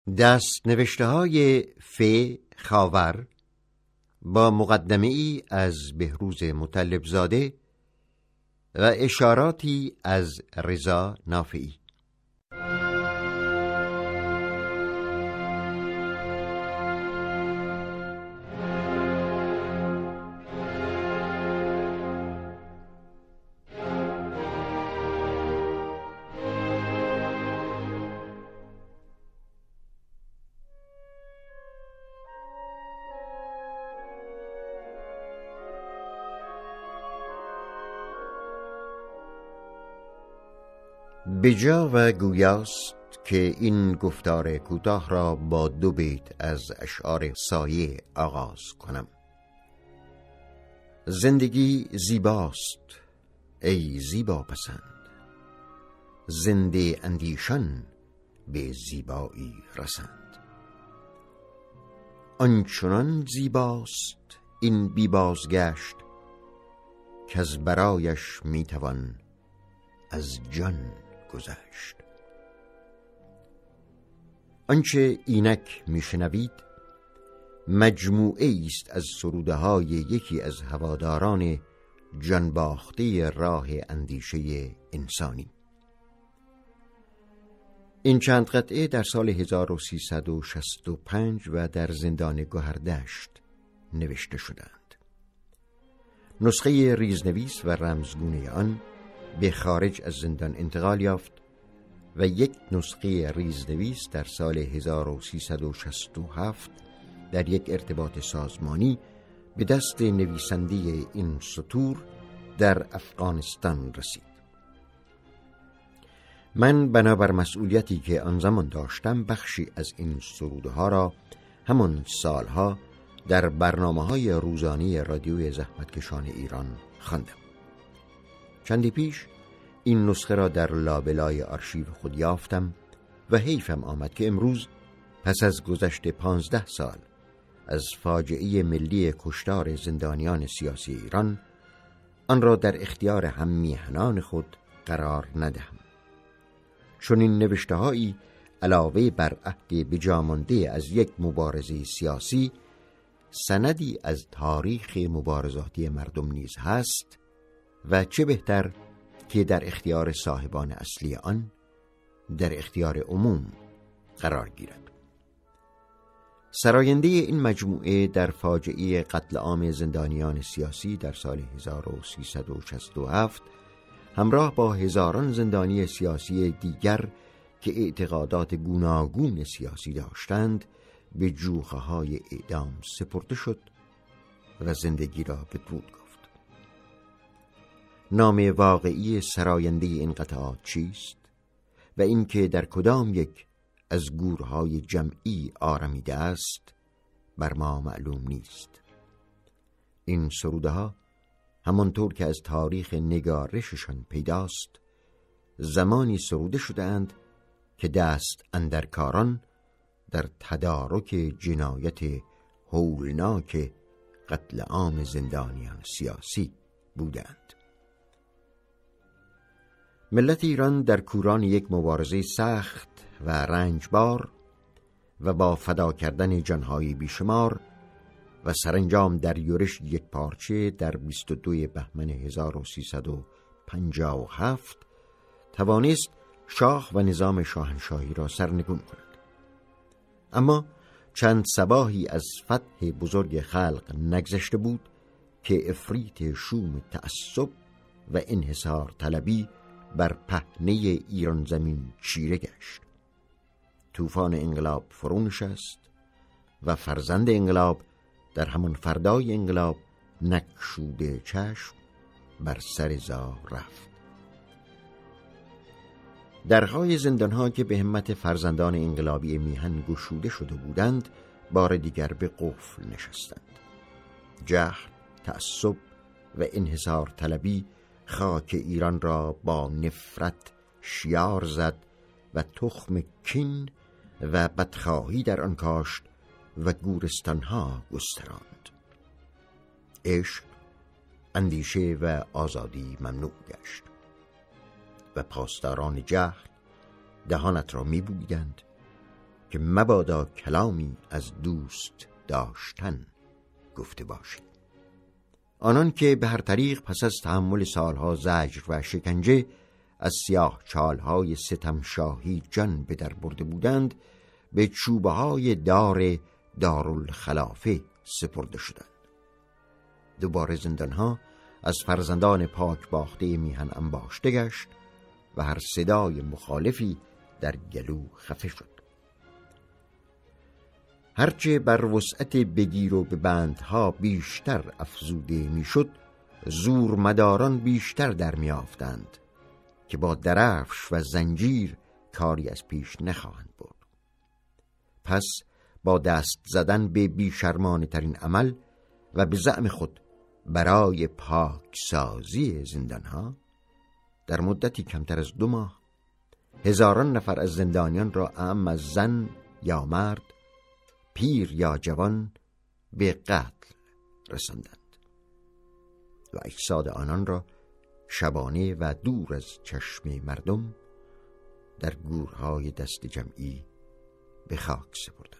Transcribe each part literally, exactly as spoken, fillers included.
دست نوشته های ف خاور با مقدمه ای از بهروز مطلب زاده و اشاراتی از رضا نافعی. بجا و گویاست که این گفتار کوتاه را با دو بیت از اشعار سایه آغاز کنم. زندگی زیباست ای زیبا پسند، زنده اندیشان به زیبایی رسند. آنچنان زیباست این بی بازگشت، که از برایش میتوان از جان گذشت. آنچه اینک میشنوید مجموعه است از سروده های یکی از هواداران جانباخته راه اندیشه انسانی. این چند قطعه در سال هزار و سیصد و شصت و پنج و در زندان گوهردشت نوشته شدند. نسخه ریزنویس و رمزگونه آن به خارج از زندان انتقال یافت و یک نسخه ریزنویس در سال هزار و سیصد و شصت و هفت در یک ارتباط سازمانی به دست نویسنده این سطور در افغانستان رسید. من بنابر مسئولیتی که آن زمان داشتم بخشی از این سرودها را همان سالها در برنامه‌های روزانه رادیوی زحمتکشان ایران خواندم. چندی پیش این نسخه را در لابلای آرشیو خود یافتم و حیفم آمد که امروز پس از گذشت پانزده سال از فاجعه ملی کشتار زندانیان سیاسی ایران آن را در اختیار هم میهنان خود قرار ندهم. چون این نوشته‌هایی علاوه بر عهد بجامانده از یک مبارزه سیاسی سندی از تاریخ مبارزاتی مردم نیز هست و چه بهتر که در اختیار صاحبان اصلی آن در اختیار عموم قرار گیرد. سراینده این مجموعه در فاجعه قتل عام زندانیان سیاسی در سال هزار و سیصد و شصت و هفت همراه با هزاران زندانی سیاسی دیگر که اعتقادات گوناگون سیاسی داشتند به جوخه های اعدام سپرده شد و زندگی را بدرود گفت. نام واقعی سراینده این قطعات چیست و اینکه در کدام یک از گورهای جمعی آرمیده است بر ما معلوم نیست. این سروده ها همانطور که از تاریخ نگارششان پیداست زمانی سروده شده‌اند که دست اندرکاران در تدارک جنایت هولناک قتل عام زندانیان سیاسی بودند. ملت ایران در کوران یک مبارزه سخت و رنجبار و با فدا کردن جانهای بیشمار و سرانجام در یورش یک پارچه در بیست و دو بهمن هزار و سیصد و پنجاه و هفت توانست شاه و نظام شاهنشاهی را سرنگون کند. اما چند صباحی از فتح بزرگ خلق نگذشته بود که افریت شوم تعصب و انحصار طلبی بر پهنه ایران زمین چیره گشت. طوفان انقلاب فرو نشست و فرزند انقلاب در همان فردای انقلاب نگشوده چشم بر سر زا رفت. درهای زندانها که به همت فرزندان انقلابی میهن گشوده شده بودند بار دیگر به قفل نشستند. جهل، تعصب و انحصار طلبی خاک ایران را با نفرت شیار زد و تخم کین و بدخواهی در آن کاشت و گورستانها گستراند. عشق، اندیشه و آزادی ممنوع گشت و پاسداران جهل دهانت را می بویدند که مبادا کلامی از دوست داشتن گفته باشی. آنان که به هر طریق پس از تحمل سالها زجر و شکنجه از سیاه چالهای ستم شاهی جان به در برده بودند، به چوبه های دار دارالخلافه سپرده شدند. دوباره زندانها از فرزندان پاک باخته میهن انباشته گشت و هر صدای مخالفی در گلو خفه شد. هرچه بر وسعت بگیر و به بندها بیشتر افزوده میشد، زورمداران بیشتر در میافتند که با درفش و زنجیر کاری از پیش نخواهند برد. پس با دست زدن به بیشرمانه ترین عمل و به زعم خود برای پاکسازی زندانها، در مدتی کمتر از دو ماه هزاران نفر از زندانیان را اعم از زن یا مرد، پیر یا جوان به قتل رساندند و اجساد آنان را شبانه و دور از چشم مردم در گورهای دست جمعی به خاک سپردند.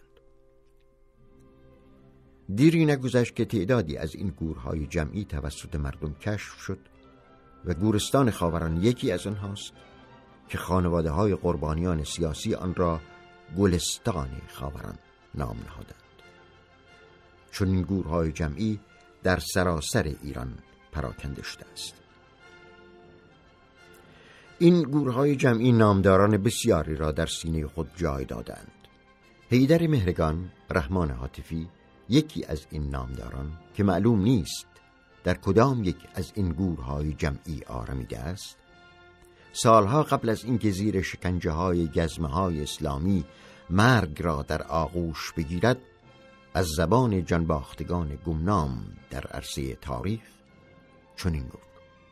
دیری نگذشت که تعدادی از این گورهای جمعی توسط مردم کشف شد و گورستان خاوران یکی از آنهاست که خانواده های قربانیان سیاسی آن را گلستان خاوران نام نهادند، چون این گورهای جمعی در سراسر ایران پراکنده شده است. این گورهای جمعی نامداران بسیاری را در سینه خود جای دادند. حیدر مهرگان رحمان عاطفی یکی از این نامداران که معلوم نیست در کدام یک از این گورهای جمعی آرمیده است، سالها قبل از اینکه زیر شکنجه های گزمه های اسلامی مرگ را در آغوش بگیرد، از زبان جانباختگان گمنام در عرصه تاریخ چنین گفت: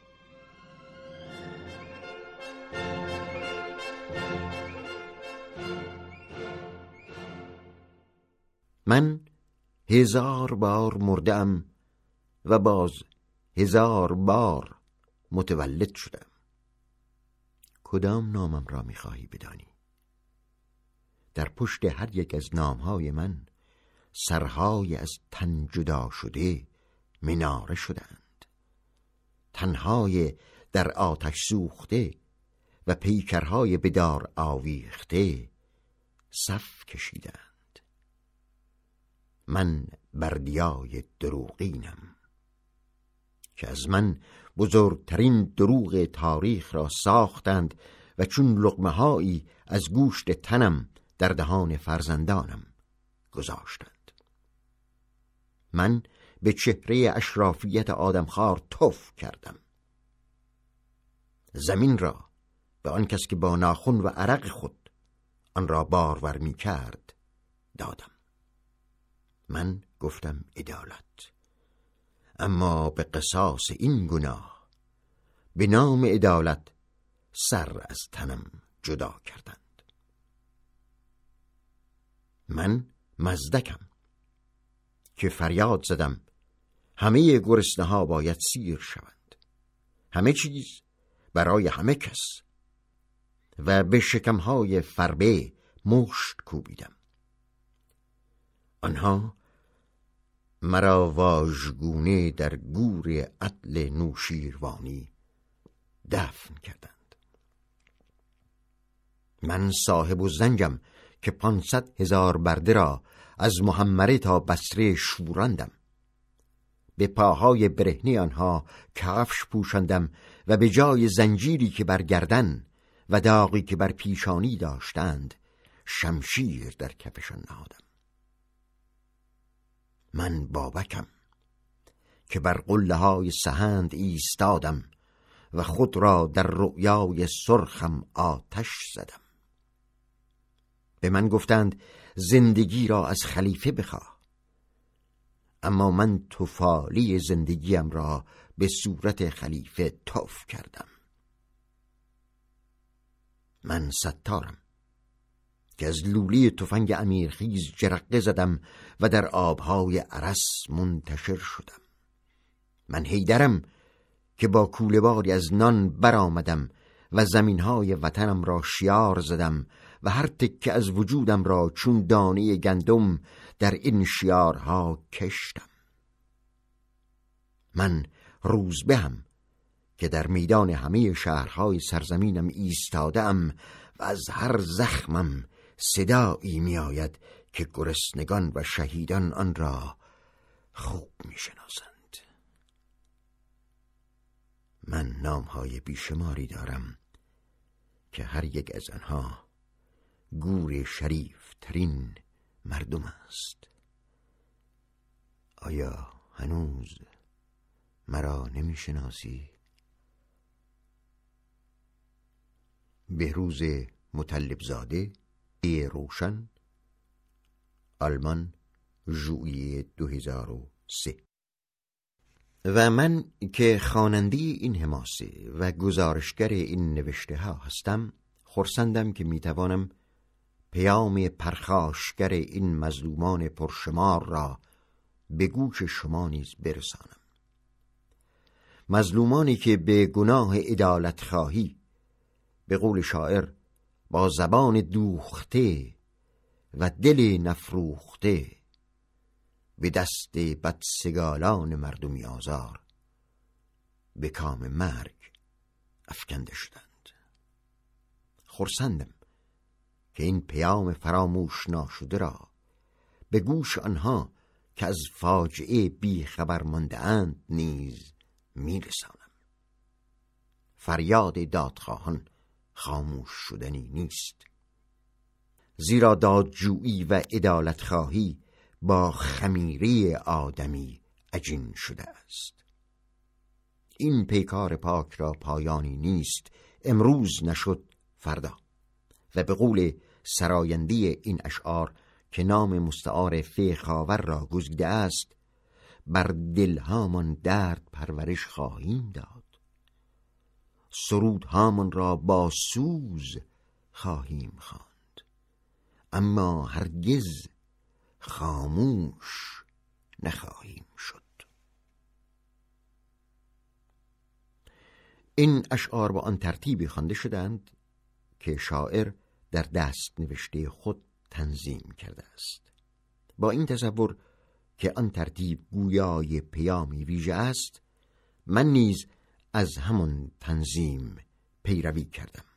من هزار بار مردم و باز هزار بار متولد شدم. کدام نامم را می‌خواهی بدانی؟ در پشت هر یک از نامهای من سرهای از تن جدا شده مناره شدند، تنهای در آتش سوخته و پیکرهای بدار آویخته صف کشیدند. من بردیای دروغینم که از من بزرگترین دروغ تاریخ را ساختند و چون لقمه‌هایی از گوشت تنم در دهان فرزندانم گذاشتند. من به چهره اشرافیت آدمخوار تف کردم. زمین را به آن کس که با ناخن و عرق خود آن را بارور می کرد دادم. من گفتم عدالت، اما به قصاص این گناه به نام عدالت سر از تنم جدا کردند. من مزدکم که فریاد زدم همه گرسنه ها باید سیر شوند، همه چیز برای همه کس، و به شکمهای فربه مشت کوبیدم. آنها مرا واژگونه در گور عدل نوشیروانی دفن کردند. من صاحب و زنجم که پانصد هزار برده را از محمره تا بصره شوراندم. به پاهای برهنه آنها کفش پوشاندم و به جای زنجیری که بر گردن و داغی که بر پیشانی داشتند شمشیر در کفشان نهادم. من بابکم که بر قله های سهند ایستادم و خود را در رؤیای سرخم آتش زدم. به من گفتند زندگی را از خلیفه بخواه، اما من طفالی زندگیم را به صورت خلیفه تف کردم. من ستارم که از لولی تفنگ امیرخیز جرقه زدم و در آبهای ارس منتشر شدم. من حیدرم که با کوله باری از نان برآمدم و زمینهای وطنم را شیار زدم و هر تکه از وجودم را چون دانه گندم در این شیارها کشتم. من روزبهم که در میدان همه شهرهای سرزمینم ایستادم و از هر زخمم صدایی می آید که گرسنگان و شهیدان آن را خوب می شناسند. من نامهای بیشماری دارم که هر یک از آنها گور شریف ترین مردم است. آیا هنوز مرا نمی شناسی؟ بهروز مطلبزاده، روشن، آلمان، ژوئیه دو هزار و سه. و من که خواننده این حماسه و گزارشگر این نوشته ها هستم، خرسندم که میتوانم پیام پرخاشگر این مظلومان پرشمار را به گوش شما نیز برسانم. مظلومانی که به گناه عدالت خواهی، به قول شاعر، با زبان دوخته و دل نفروخته به دست بدسگالان مردمی آزار به کام مرگ افکنده شدند. خرسندم که این پیام فراموش ناشده را به گوش آنها که از فاجعه بی خبر مانده اند نیز میرسانم. فریاد دادخواهان خاموش شدنی نیست، زیرا دادجویی و عدالت خواهی با خمیره آدمی عجین شده است. این پیکار پاک را پایانی نیست، امروز نشد فردا. و به قول سراینده این اشعار که نام مستعار فیخاور را گزیده است، بر دلهامان درد پرورش خواهیم داد، سرودهامان را با سوز خواهیم خواند، اما هرگز خاموش نخواهیم شد. این اشعار با آن ترتیبی خوانده شدند که شاعر در دست نوشته خود تنظیم کرده است، با این تصور که آن ترتیب گویای پیامی ویژه است. من نیز از همان تنظیم پیروی کردم.